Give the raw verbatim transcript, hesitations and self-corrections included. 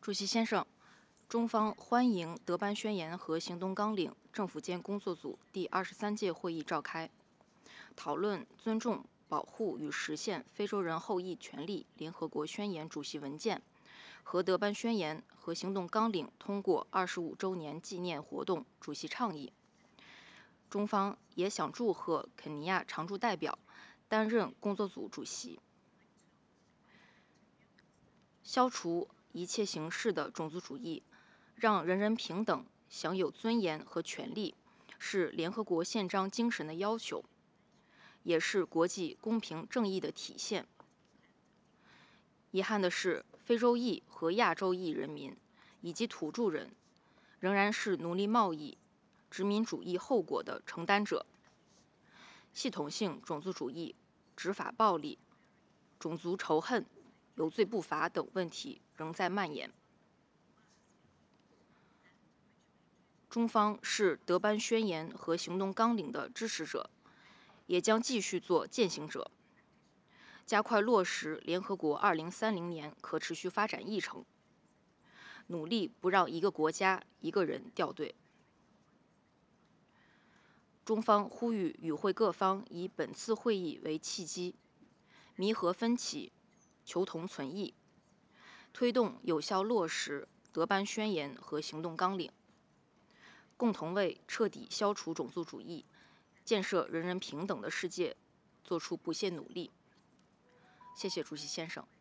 主席先生，中方欢迎德班宣言和行动纲领政府间工作组第二十三届会议召开，讨论尊重、保护与实现非洲人后裔权利联合国宣言主席文件和德班宣言和行动纲领通过二十五周年纪念活动主席倡议。中方也想祝贺肯尼亚常驻代表担任工作组主席。消除一切形式的种族主义，让人人平等、享有尊严和权利，是联合国宪章精神的要求，也是国际公平正义的体现。遗憾的是，非洲裔和亚洲裔人民以及土著人仍然是奴隶贸易、殖民主义后果的承担者。系统性种族主义、执法暴力、种族仇恨、有罪不罚等问题仍在蔓延。中方是德班宣言和行动纲领的支持者，也将继续做践行者，加快落实联合国二零三零年可持续发展议程，努力不让一个国家、一个人掉队。中方呼吁与会各方以本次会议为契机，弥合分歧，求同存异，推动有效落实德班宣言和行动纲领，共同为彻底消除种族主义、建设人人平等的世界做出不懈努力。谢谢主席先生。